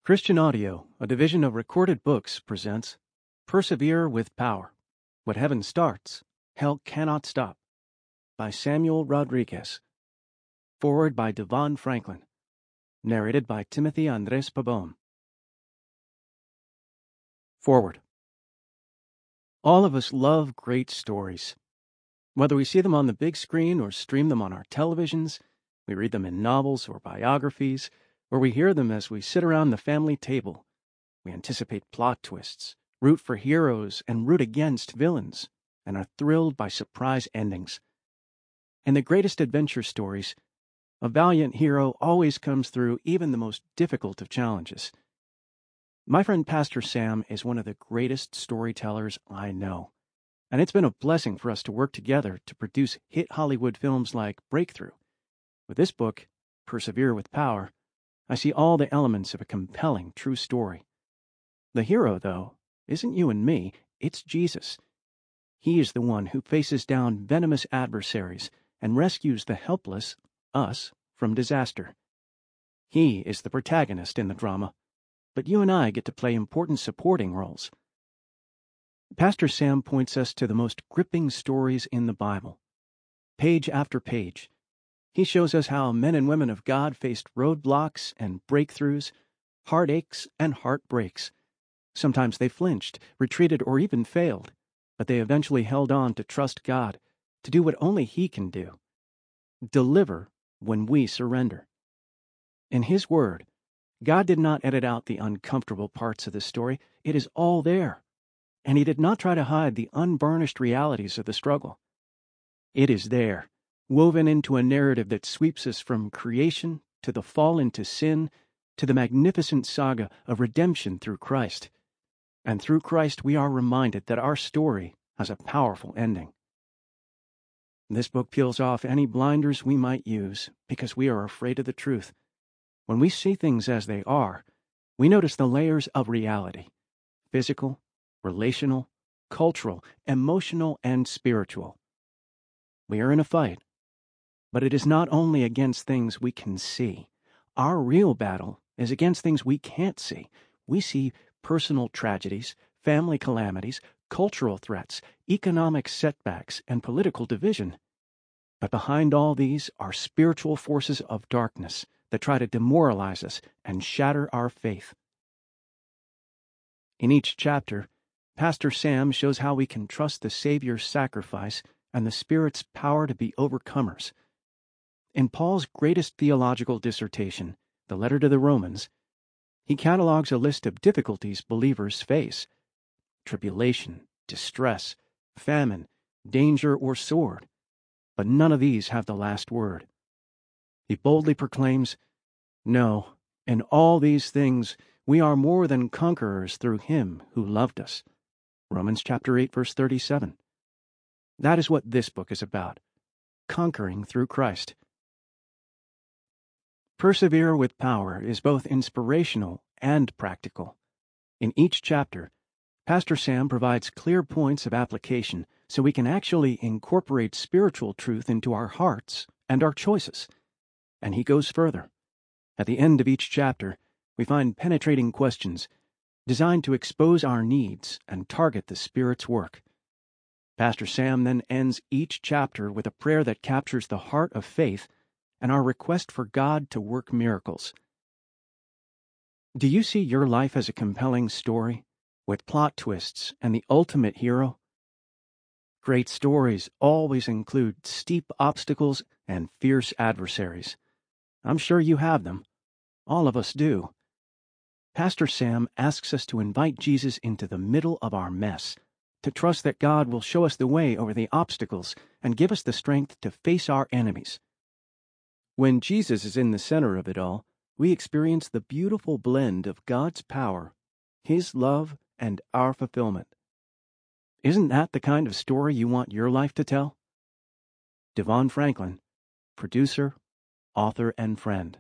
Christian Audio, a division of Recorded Books, presents Persevere with Power. What Heaven Starts, Hell Cannot Stop, by Samuel Rodriguez. Foreword by Devon Franklin. Narrated by Timothy Andres Pabon. Foreword. All of us love great stories. Whether we see them on the big screen or stream them on our televisions, we read them in novels or biographies, or we hear them as we sit around the family table. We anticipate plot twists, root for heroes and root against villains, and are thrilled by surprise endings. In the greatest adventure stories, a valiant hero always comes through even the most difficult of challenges. My friend Pastor Sam is one of the greatest storytellers I know, and it's been a blessing for us to work together to produce hit Hollywood films like Breakthrough. With this book, Persevere with Power, I see all the elements of a compelling true story. The hero, though, isn't you and me, it's Jesus. He is the one who faces down venomous adversaries and rescues the helpless, us, from disaster. He is the protagonist in the drama, but you and I get to play important supporting roles. Pastor Sam points us to the most gripping stories in the Bible. Page after page, he shows us how men and women of God faced roadblocks and breakthroughs, heartaches and heartbreaks. Sometimes they flinched, retreated, or even failed, but they eventually held on to trust God, to do what only He can do. Deliver when we surrender. In His Word, God did not edit out the uncomfortable parts of the story. It is all there. And He did not try to hide the unvarnished realities of the struggle. It is there, woven into a narrative that sweeps us from creation to the fall into sin to the magnificent saga of redemption through Christ. And through Christ we are reminded that our story has a powerful ending. This book peels off any blinders we might use because we are afraid of the truth. When we see things as they are, we notice the layers of reality: physical, relational, cultural, emotional, and spiritual. We are in a fight, but it is not only against things we can see. Our real battle is against things we can't see. We see personal tragedies, family calamities, cultural threats, economic setbacks, and political division. But behind all these are spiritual forces of darkness that try to demoralize us and shatter our faith. In each chapter, Pastor Sam shows how we can trust the Savior's sacrifice and the Spirit's power to be overcomers. In Paul's greatest theological dissertation, the letter to the Romans, he catalogues a list of difficulties believers face: tribulation, distress, famine, danger, or sword. But none of these have the last word. He boldly proclaims, "No, in all these things we are more than conquerors through Him who loved us." Romans chapter 8, verse 37. That is what this book is about: conquering through Christ. Persevere with Power is both inspirational and practical. In each chapter, Pastor Sam provides clear points of application so we can actually incorporate spiritual truth into our hearts and our choices. And he goes further. At the end of each chapter, we find penetrating questions designed to expose our needs and target the Spirit's work. Pastor Sam then ends each chapter with a prayer that captures the heart of faith and our request for God to work miracles. Do you see your life as a compelling story, with plot twists and the ultimate hero? Great stories always include steep obstacles and fierce adversaries. I'm sure you have them. All of us do. Pastor Sam asks us to invite Jesus into the middle of our mess, to trust that God will show us the way over the obstacles and give us the strength to face our enemies. When Jesus is in the center of it all, we experience the beautiful blend of God's power, His love, and our fulfillment. Isn't that the kind of story you want your life to tell? Devon Franklin, producer, author, and friend.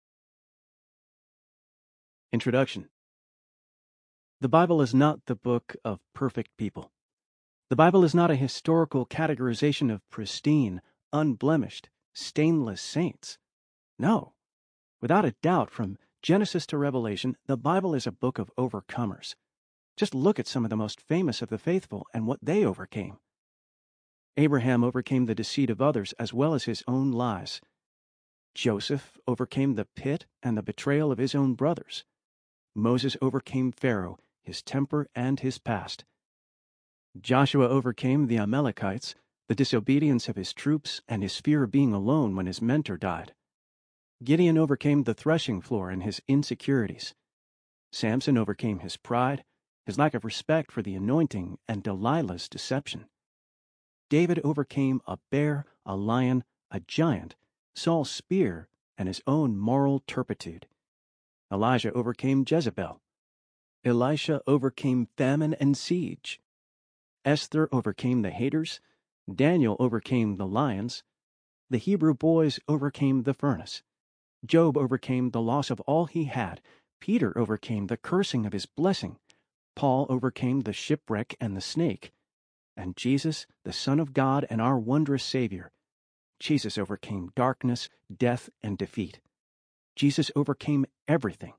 Introduction. The Bible is not the book of perfect people. The Bible is not a historical categorization of pristine, unblemished, stainless saints. No. Without a doubt, from Genesis to Revelation, the Bible is a book of overcomers. Just look at some of the most famous of the faithful and what they overcame. Abraham overcame the deceit of others as well as his own lies. Joseph overcame the pit and the betrayal of his own brothers. Moses overcame Pharaoh, his temper, and his past. Joshua overcame the Amalekites, the disobedience of his troops, and his fear of being alone when his mentor died. Gideon overcame the threshing floor and his insecurities. Samson overcame his pride, his lack of respect for the anointing, and Delilah's deception. David overcame a bear, a lion, a giant, Saul's spear, and his own moral turpitude. Elijah overcame Jezebel. Elisha overcame famine and siege. Esther overcame the haters. Daniel overcame the lions. The Hebrew boys overcame the furnace. Job overcame the loss of all he had. Peter overcame the cursing of his blessing. Paul overcame the shipwreck and the snake. And Jesus, the Son of God and our wondrous Savior, Jesus overcame darkness, death, and defeat. Jesus overcame everything.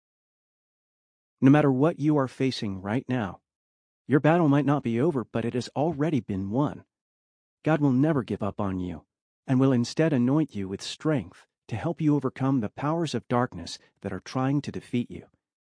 No matter what you are facing right now, your battle might not be over, but it has already been won. God will never give up on you, and will instead anoint you with strength to help you overcome the powers of darkness that are trying to defeat you.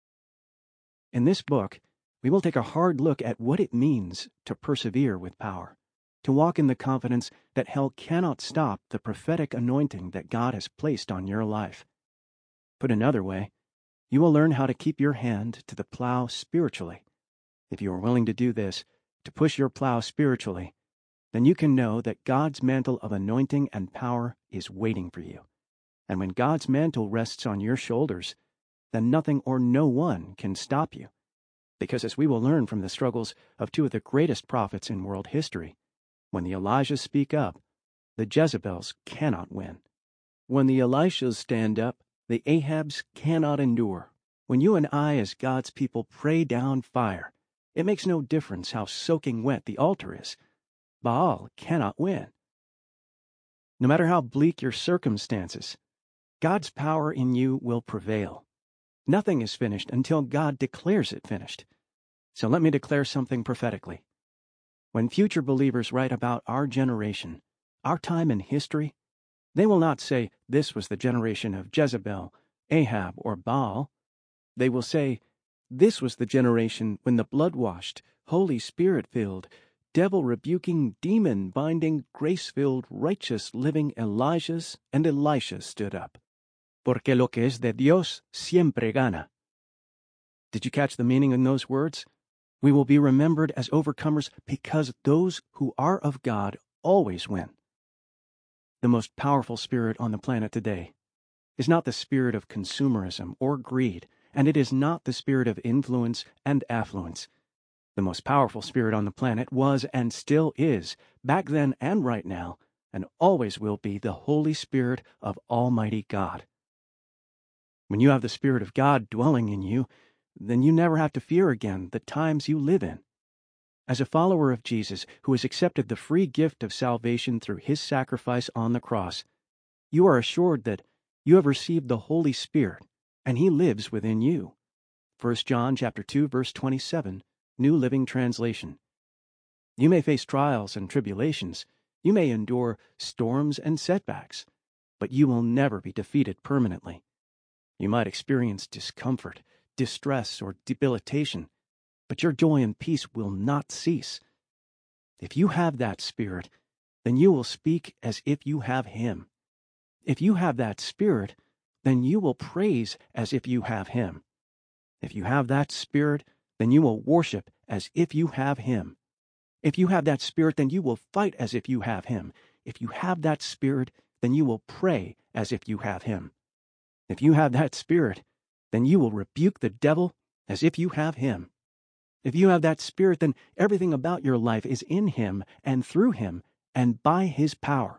In this book, we will take a hard look at what it means to persevere with power, to walk in the confidence that hell cannot stop the prophetic anointing that God has placed on your life. Put another way, you will learn how to keep your hand to the plow spiritually. If you are willing to do this, to push your plow spiritually, then you can know that God's mantle of anointing and power is waiting for you. And when God's mantle rests on your shoulders, then nothing or no one can stop you. Because as we will learn from the struggles of two of the greatest prophets in world history, when the Elijahs speak up, the Jezebels cannot win. When the Elishas stand up, the Ahabs cannot endure. When you and I as God's people pray down fire, it makes no difference how soaking wet the altar is. Baal cannot win. No matter how bleak your circumstances, God's power in you will prevail. Nothing is finished until God declares it finished. So let me declare something prophetically. When future believers write about our generation, our time in history, they will not say this was the generation of Jezebel, Ahab, or Baal. They will say, this was the generation when the blood-washed, Holy Spirit-filled, devil-rebuking, demon-binding, grace-filled, righteous, living Elijahs and Elishas stood up. Porque lo que es de Dios siempre gana. Did you catch the meaning in those words? We will be remembered as overcomers because those who are of God always win. The most powerful spirit on the planet today is not the spirit of consumerism or greed, and it is not the spirit of influence and affluence. The most powerful spirit on the planet was and still is, back then and right now, and always will be the Holy Spirit of Almighty God. When you have the Spirit of God dwelling in you, then you never have to fear again the times you live in. As a follower of Jesus who has accepted the free gift of salvation through his sacrifice on the cross, you are assured that you have received the Holy Spirit, and he lives within you. 1 John chapter 2, verse 27, New Living Translation. You may face trials and tribulations. You may endure storms and setbacks, but you will never be defeated permanently. You might experience discomfort, distress, or debilitation, but your joy and peace will not cease. If you have that Spirit, then you will speak as if you have him. If you have that Spirit, then you will praise as if you have him. If you have that Spirit, then you will worship as if you have him. If you have that Spirit, then you will fight as if you have him. If you have that Spirit, then you will pray as if you have him. If you have that Spirit, then you will rebuke the devil as if you have him. If you have that Spirit, then everything about your life is in him and through him and by his power.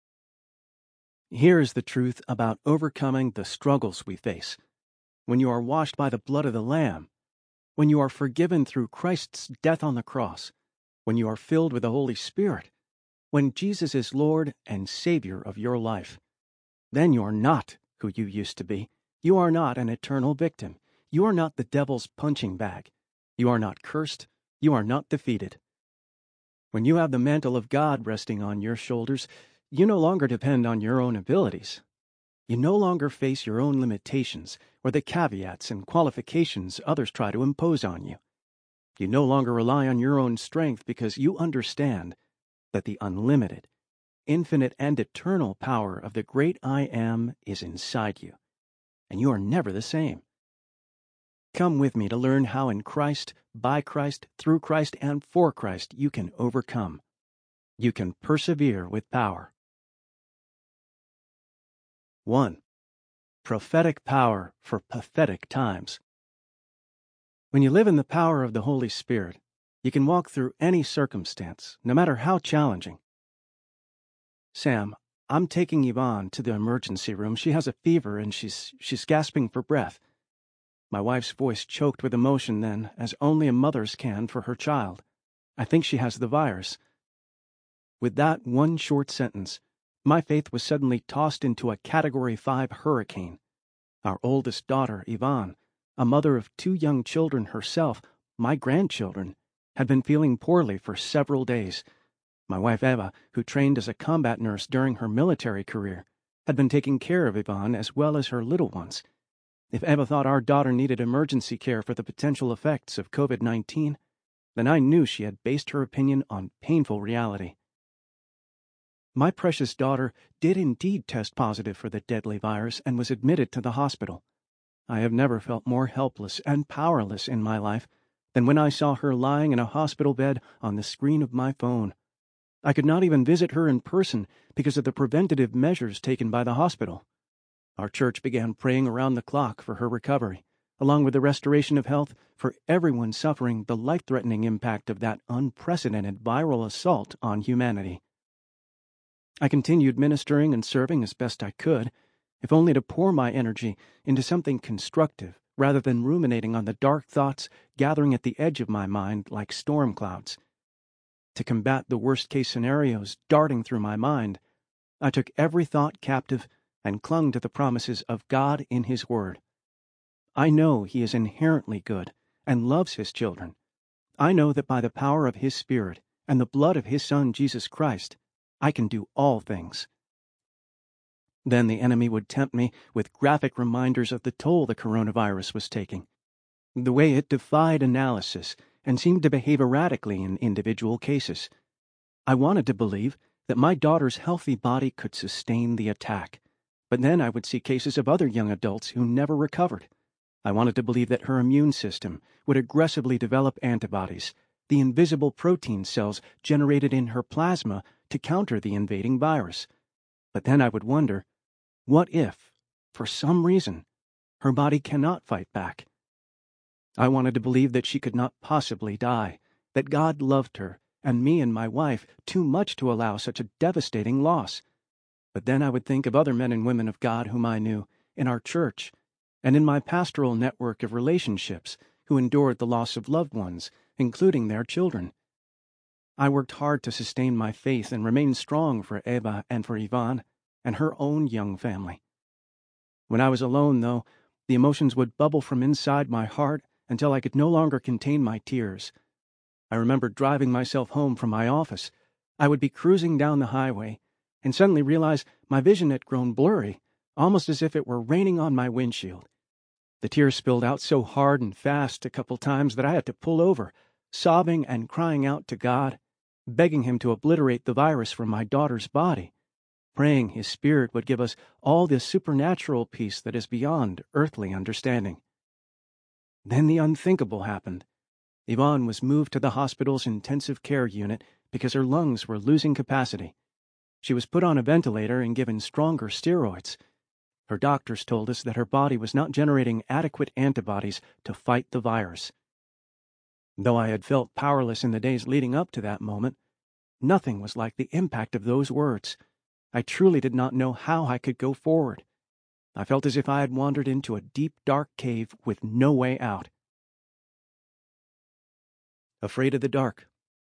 Here is the truth about overcoming the struggles we face. When you are washed by the blood of the Lamb, when you are forgiven through Christ's death on the cross, when you are filled with the Holy Spirit, when Jesus is Lord and Savior of your life, then you are not who you used to be. You are not an eternal victim. You are not the devil's punching bag. You are not cursed. You are not defeated. When you have the mantle of God resting on your shoulders, you no longer depend on your own abilities. You no longer face your own limitations or the caveats and qualifications others try to impose on you. You no longer rely on your own strength because you understand that the unlimited, infinite, and eternal power of the great I Am is inside you, and you are never the same. Come with me to learn how in Christ, by Christ, through Christ, and for Christ you can overcome. You can persevere with power. 1. Prophetic power for pathetic times. When you live in the power of the Holy Spirit, you can walk through any circumstance, no matter how challenging. Sam, I'm taking Yvonne to the emergency room. She has a fever and she's gasping for breath. My wife's voice choked with emotion then, as only a mother's can for her child. I think she has the virus. With that one short sentence, my faith was suddenly tossed into a Category 5 hurricane. Our oldest daughter, Yvonne, a mother of 2 young children herself, my grandchildren, had been feeling poorly for several days. My wife Eva, who trained as a combat nurse during her military career, had been taking care of Yvonne as well as her little ones. If Eva thought our daughter needed emergency care for the potential effects of COVID-19, then I knew she had based her opinion on painful reality. My precious daughter did indeed test positive for the deadly virus and was admitted to the hospital. I have never felt more helpless and powerless in my life than when I saw her lying in a hospital bed on the screen of my phone. I could not even visit her in person because of the preventative measures taken by the hospital. Our church began praying around the clock for her recovery, along with the restoration of health for everyone suffering the life-threatening impact of that unprecedented viral assault on humanity. I continued ministering and serving as best I could, if only to pour my energy into something constructive rather than ruminating on the dark thoughts gathering at the edge of my mind like storm clouds. To combat the worst-case scenarios darting through my mind, I took every thought captive and clung to the promises of God in His Word. I know He is inherently good and loves His children. I know that by the power of His Spirit and the blood of His Son, Jesus Christ, I can do all things. Then the enemy would tempt me with graphic reminders of the toll the coronavirus was taking, the way it defied analysis and seemed to behave erratically in individual cases. I wanted to believe that my daughter's healthy body could sustain the attack, but then I would see cases of other young adults who never recovered. I wanted to believe that her immune system would aggressively develop antibodies, the invisible protein cells generated in her plasma to counter the invading virus. But then I would wonder, what if, for some reason, her body cannot fight back? I wanted to believe that she could not possibly die, that God loved her, and me and my wife, too much to allow such a devastating loss. But then I would think of other men and women of God whom I knew, in our church, and in my pastoral network of relationships, who endured the loss of loved ones, including their children. I worked hard to sustain my faith and remain strong for Eva and for Yvonne and her own young family. When I was alone, though, the emotions would bubble from inside my heart until I could no longer contain my tears. I remember driving myself home from my office. I would be cruising down the highway and suddenly realize my vision had grown blurry, almost as if it were raining on my windshield. The tears spilled out so hard and fast a couple times that I had to pull over, sobbing and crying out to God, begging Him to obliterate the virus from my daughter's body, praying His Spirit would give us all this supernatural peace that is beyond earthly understanding. Then the unthinkable happened. Yvonne was moved to the hospital's intensive care unit because her lungs were losing capacity. She was put on a ventilator and given stronger steroids. Her doctors told us that her body was not generating adequate antibodies to fight the virus. Though I had felt powerless in the days leading up to that moment, nothing was like the impact of those words. I truly did not know how I could go forward. I felt as if I had wandered into a deep, dark cave with no way out. Afraid of the dark.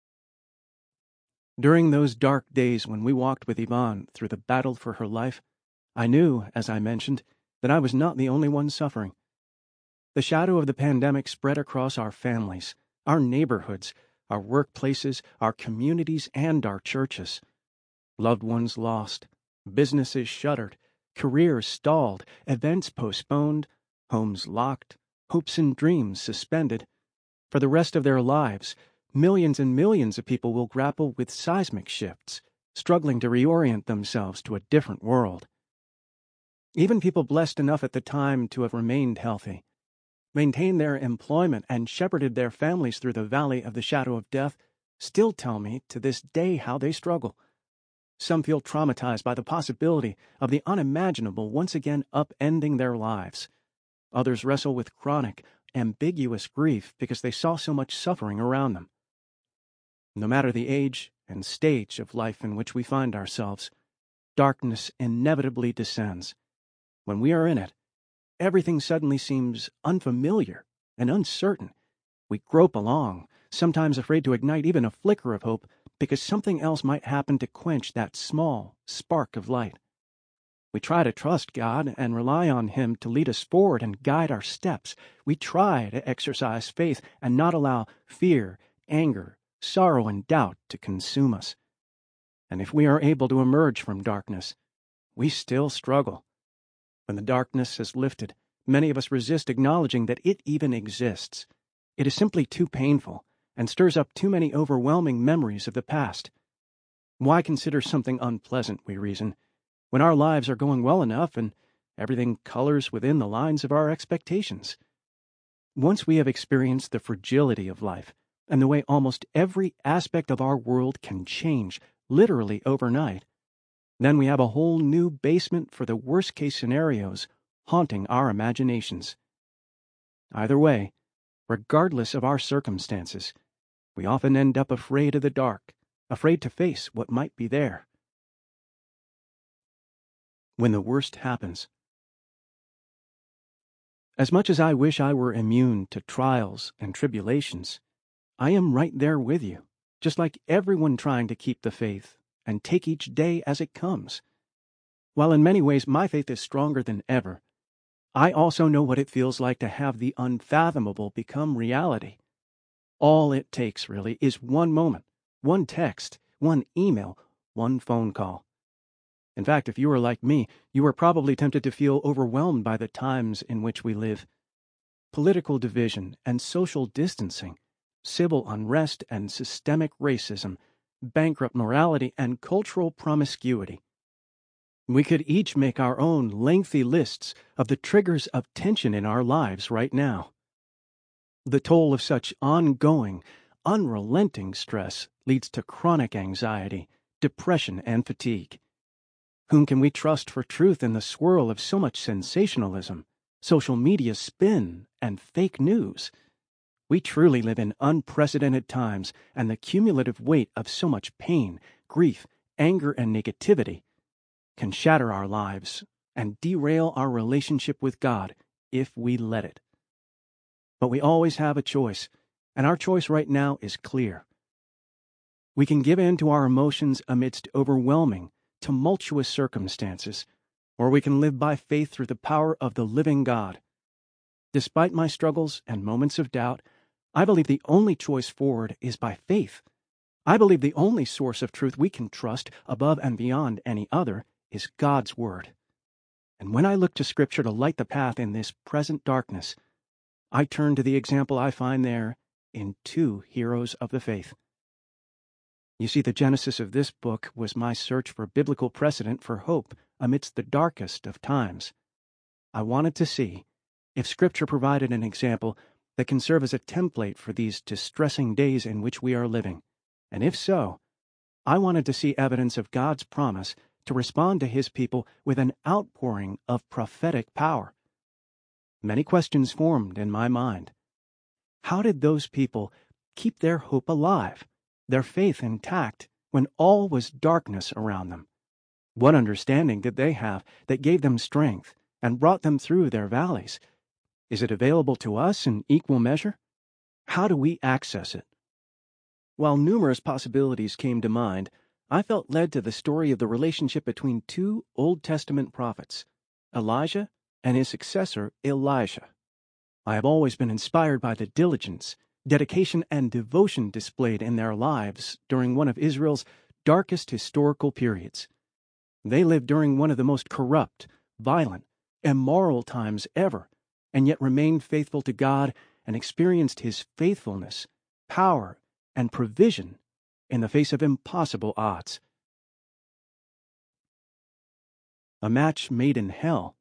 During those dark days when we walked with Yvonne through the battle for her life, I knew, as I mentioned, that I was not the only one suffering. The shadow of the pandemic spread across our families, our neighborhoods, our workplaces, our communities, and our churches. Loved ones lost, businesses shuttered, careers stalled, events postponed, homes locked, hopes and dreams suspended. For the rest of their lives, millions and millions of people will grapple with seismic shifts, struggling to reorient themselves to a different world. Even people blessed enough at the time to have remained healthy, maintained their employment, and shepherded their families through the valley of the shadow of death, still tell me to this day how they struggle. Some feel traumatized by the possibility of the unimaginable once again upending their lives. Others wrestle with chronic, ambiguous grief because they saw so much suffering around them. No matter the age and stage of life in which we find ourselves, darkness inevitably descends. When we are in it, everything suddenly seems unfamiliar and uncertain. We grope along, sometimes afraid to ignite even a flicker of hope because something else might happen to quench that small spark of light. We try to trust God and rely on Him to lead us forward and guide our steps. We try to exercise faith and not allow fear, anger, sorrow, and doubt to consume us. And if we are able to emerge from darkness, we still struggle. When the darkness has lifted, many of us resist acknowledging that it even exists. It is simply too painful and stirs up too many overwhelming memories of the past. Why consider something unpleasant, we reason, when our lives are going well enough and everything colors within the lines of our expectations? Once we have experienced the fragility of life and the way almost every aspect of our world can change literally overnight, then we have a whole new basement for the worst-case scenarios haunting our imaginations. Either way, regardless of our circumstances, we often end up afraid of the dark, afraid to face what might be there. When the worst happens. As much as I wish I were immune to trials and tribulations, I am right there with you, just like everyone trying to keep the faith and take each day as it comes. While in many ways my faith is stronger than ever, I also know what it feels like to have the unfathomable become reality. All it takes, really, is one moment, one text, one email, one phone call. In fact, if you are like me, you are probably tempted to feel overwhelmed by the times in which we live. Political division and social distancing, civil unrest and systemic racism, bankrupt morality and cultural promiscuity. We could each make our own lengthy lists of the triggers of tension in our lives right now. The toll of such ongoing, unrelenting stress leads to chronic anxiety, depression, and fatigue. Whom can we trust for truth in the swirl of so much sensationalism, social media spin, and fake news? We truly live in unprecedented times, and the cumulative weight of so much pain, grief, anger, and negativity can shatter our lives and derail our relationship with God if we let it. But we always have a choice, and our choice right now is clear. We can give in to our emotions amidst overwhelming, tumultuous circumstances, or we can live by faith through the power of the living God. Despite my struggles and moments of doubt, I believe the only choice forward is by faith. I believe the only source of truth we can trust above and beyond any other is God's Word. And when I look to Scripture to light the path in this present darkness, I turn to the example I find there in two heroes of the faith. You see, the genesis of this book was my search for biblical precedent for hope amidst the darkest of times. I wanted to see if Scripture provided an example that can serve as a template for these distressing days in which we are living. And if so, I wanted to see evidence of God's promise to respond to His people with an outpouring of prophetic power. Many questions formed in my mind. How did those people keep their hope alive, their faith intact, when all was darkness around them? What understanding did they have that gave them strength and brought them through their valleys? Is it available to us in equal measure? How do we access it? While numerous possibilities came to mind, I felt led to the story of the relationship between two Old Testament prophets, Elijah and his successor, Elisha. I have always been inspired by the diligence, dedication, and devotion displayed in their lives during one of Israel's darkest historical periods. They lived during one of the most corrupt, violent, immoral times ever, and yet remained faithful to God and experienced His faithfulness, power, and provision in the face of impossible odds. A match made in hell.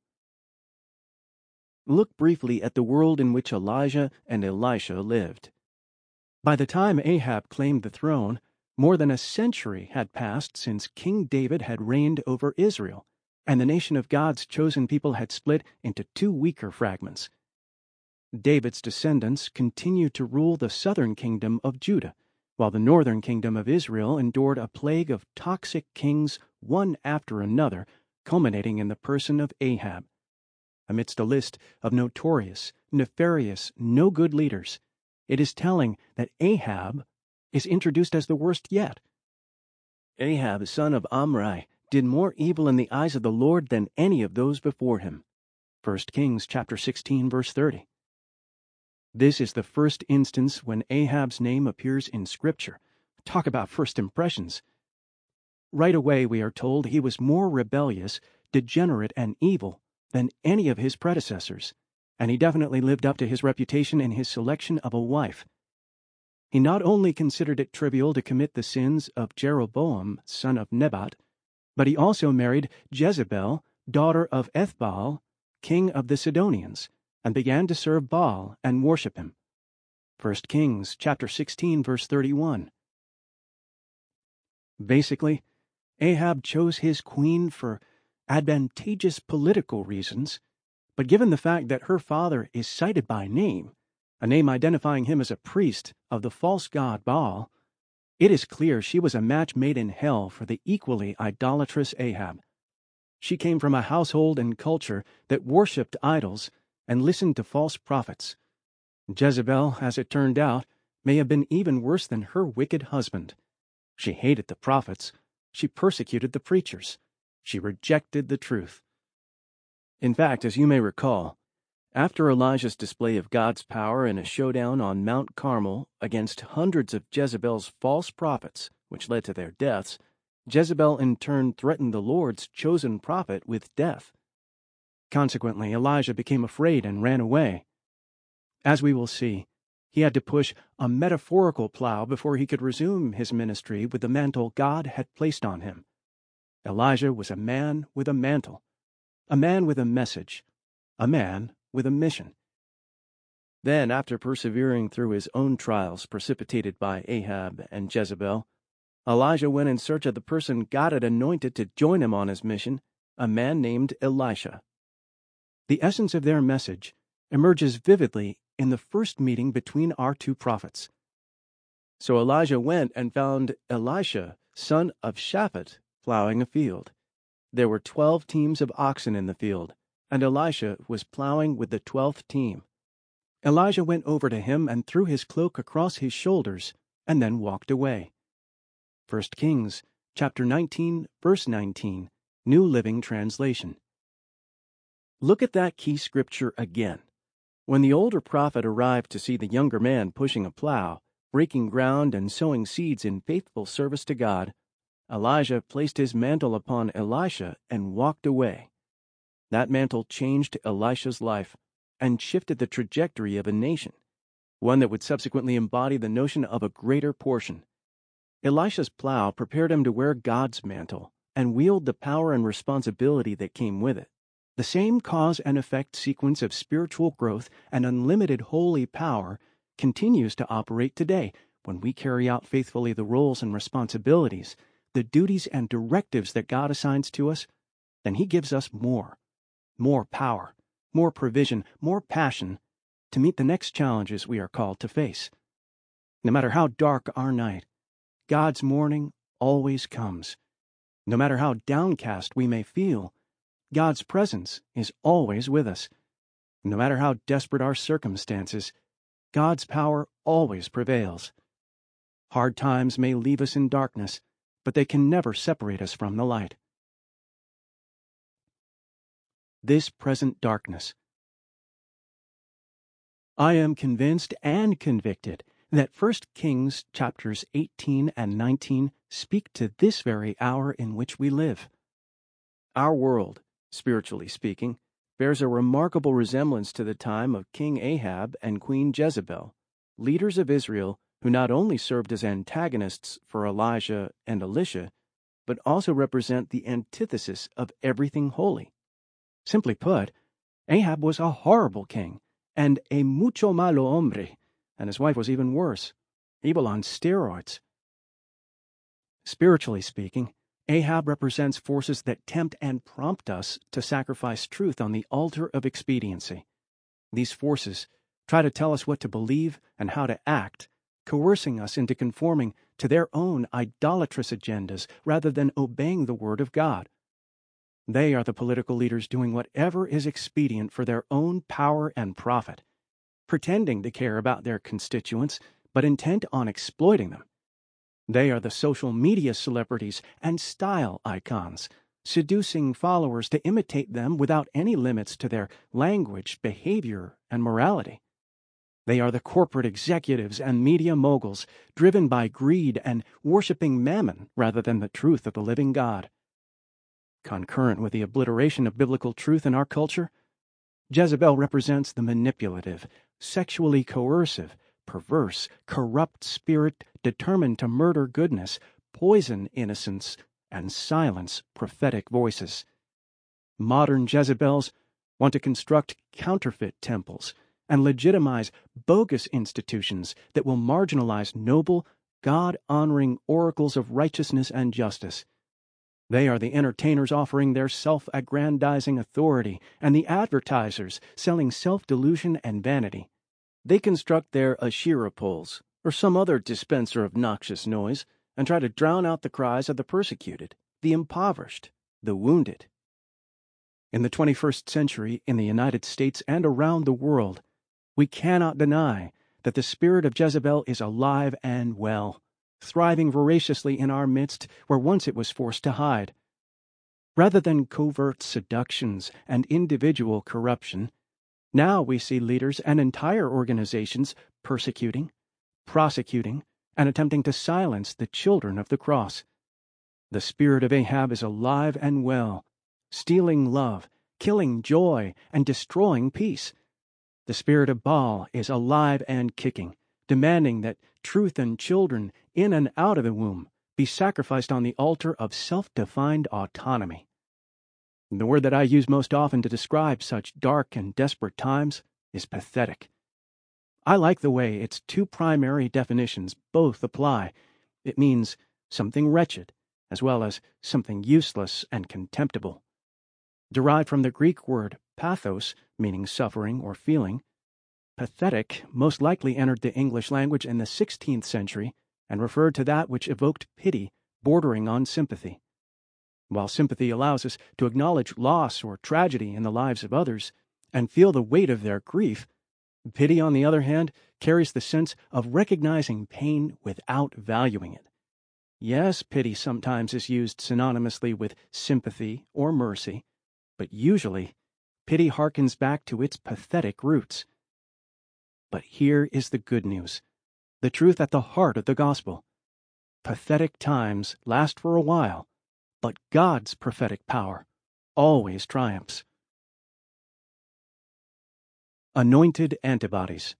Look briefly at the world in which Elijah and Elisha lived. By the time Ahab claimed the throne, more than a century had passed since King David had reigned over Israel, and the nation of God's chosen people had split into two weaker fragments. David's descendants continued to rule the southern kingdom of Judah, while the northern kingdom of Israel endured a plague of toxic kings one after another, culminating in the person of Ahab. Amidst a list of notorious, nefarious, no-good leaders, it is telling that Ahab is introduced as the worst yet. Ahab, son of Omri, did more evil in the eyes of the Lord than any of those before him. 1 Kings chapter 16, verse 30. This is the first instance when Ahab's name appears in Scripture. Talk about first impressions. Right away we are told he was more rebellious, degenerate, and evil than any of his predecessors, and he definitely lived up to his reputation in his selection of a wife. He not only considered it trivial to commit the sins of Jeroboam, son of Nebat, but he also married Jezebel, daughter of Ethbaal, king of the Sidonians, and began to serve Baal and worship him. 1 Kings chapter 16, verse 31. Basically, Ahab chose his queen for advantageous political reasons, but given the fact that her father is cited by name, a name identifying him as a priest of the false god Baal, it is clear she was a match made in hell for the equally idolatrous Ahab. She came from a household and culture that worshipped idols and listened to false prophets. Jezebel, as it turned out, may have been even worse than her wicked husband. She hated the prophets. She persecuted the preachers. She rejected the truth. In fact, as you may recall, after Elijah's display of God's power in a showdown on Mount Carmel against hundreds of Jezebel's false prophets, which led to their deaths, Jezebel in turn threatened the Lord's chosen prophet with death. Consequently, Elijah became afraid and ran away. As we will see, he had to push a metaphorical plow before he could resume his ministry with the mantle God had placed on him. Elijah was a man with a mantle, a man with a message, a man with a mission. Then, after persevering through his own trials precipitated by Ahab and Jezebel, Elijah went in search of the person God had anointed to join him on his mission, a man named Elisha. The essence of their message emerges vividly in the first meeting between our two prophets. So Elijah went and found Elisha, son of Shaphat, plowing a field. There were 12 teams of oxen in the field, and Elisha was plowing with the 12th team. Elijah went over to him and threw his cloak across his shoulders, and then walked away. 1 Kings chapter 19, verse 19, New Living Translation. Look at that key scripture again. When the older prophet arrived to see the younger man pushing a plow, breaking ground and sowing seeds in faithful service to God, Elijah placed his mantle upon Elisha and walked away. That mantle changed Elisha's life and shifted the trajectory of a nation, one that would subsequently embody the notion of a greater portion. Elisha's plow prepared him to wear God's mantle and wield the power and responsibility that came with it. The same cause and effect sequence of spiritual growth and unlimited holy power continues to operate today when we carry out faithfully the roles and responsibilities, the duties and directives that God assigns to us. Then He gives us more power, more provision, more passion to meet the next challenges we are called to face. No matter how dark our night, God's morning always comes. No matter how downcast we may feel, God's presence is always with us. No matter how desperate our circumstances, God's power always prevails. Hard times may leave us in darkness, but they can never separate us from the light. this present darkness. I am convinced and convicted that 1 Kings chapters 18 and 19 speak to this very hour in which we live. Our world, spiritually speaking, bears a remarkable resemblance to the time of King Ahab and Queen Jezebel, leaders of Israel who not only served as antagonists for Elijah and Elisha, but also represent the antithesis of everything holy. Simply put, Ahab was a horrible king and a mucho malo hombre, and his wife was even worse, evil on steroids. Spiritually speaking, Ahab represents forces that tempt and prompt us to sacrifice truth on the altar of expediency. These forces try to tell us what to believe and how to act, coercing us into conforming to their own idolatrous agendas rather than obeying the word of God. They are the political leaders doing whatever is expedient for their own power and profit, pretending to care about their constituents, but intent on exploiting them. They are the social media celebrities and style icons, seducing followers to imitate them without any limits to their language, behavior, and morality. They are the corporate executives and media moguls, driven by greed and worshiping mammon rather than the truth of the living God. Concurrent with the obliteration of biblical truth in our culture, Jezebel represents the manipulative, sexually coercive, perverse, corrupt spirit determined to murder goodness, poison innocence, and silence prophetic voices. Modern Jezebels want to construct counterfeit temples and legitimize bogus institutions that will marginalize noble, God-honoring oracles of righteousness and justice. They are the entertainers offering their self-aggrandizing authority and the advertisers selling self-delusion and vanity. They construct their Asherah poles or some other dispenser of noxious noise and try to drown out the cries of the persecuted, the impoverished, the wounded. In the 21st century, in the United States and around the world, we cannot deny that the spirit of Jezebel is alive and well, thriving voraciously in our midst where once it was forced to hide. Rather than covert seductions and individual corruption, now we see leaders and entire organizations persecuting, prosecuting, and attempting to silence the children of the cross. The spirit of Ahab is alive and well, stealing love, killing joy, and destroying peace. The spirit of Baal is alive and kicking, demanding that truth and children in and out of the womb be sacrificed on the altar of self-defined autonomy. The word that I use most often to describe such dark and desperate times is pathetic. I like the way its two primary definitions both apply. It means something wretched, as well as something useless and contemptible. Derived from the Greek word pathos, meaning suffering or feeling, pathetic most likely entered the English language in the 16th century and referred to that which evoked pity bordering on sympathy. While sympathy allows us to acknowledge loss or tragedy in the lives of others and feel the weight of their grief, pity, on the other hand, carries the sense of recognizing pain without valuing it. Yes, pity sometimes is used synonymously with sympathy or mercy, but usually pity harkens back to its pathetic roots. But here is the good news, the truth at the heart of the gospel. Pathetic times last for a while, but God's prophetic power always triumphs. Anointed antibodies.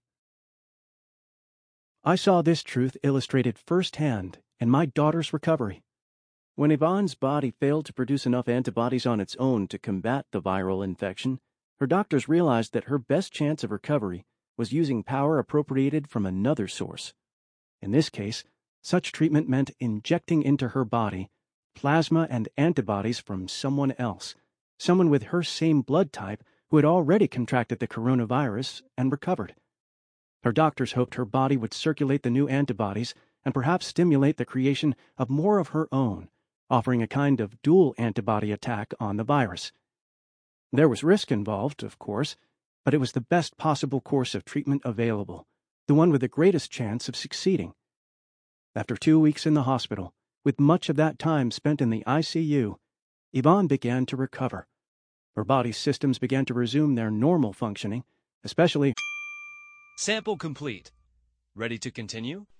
I saw this truth illustrated firsthand in my daughter's recovery. When Yvonne's body failed to produce enough antibodies on its own to combat the viral infection, her doctors realized that her best chance of recovery was using power appropriated from another source. In this case, such treatment meant injecting into her body plasma and antibodies from someone else, someone with her same blood type who had already contracted the coronavirus and recovered. Her doctors hoped her body would circulate the new antibodies and perhaps stimulate the creation of more of her own, offering a kind of dual antibody attack on the virus. There was risk involved, of course, but it was the best possible course of treatment available, the one with the greatest chance of succeeding. After 2 weeks in the hospital, with much of that time spent in the ICU, Yvonne began to recover. Her body's systems began to resume their normal functioning, especially... Sample complete. Ready to continue?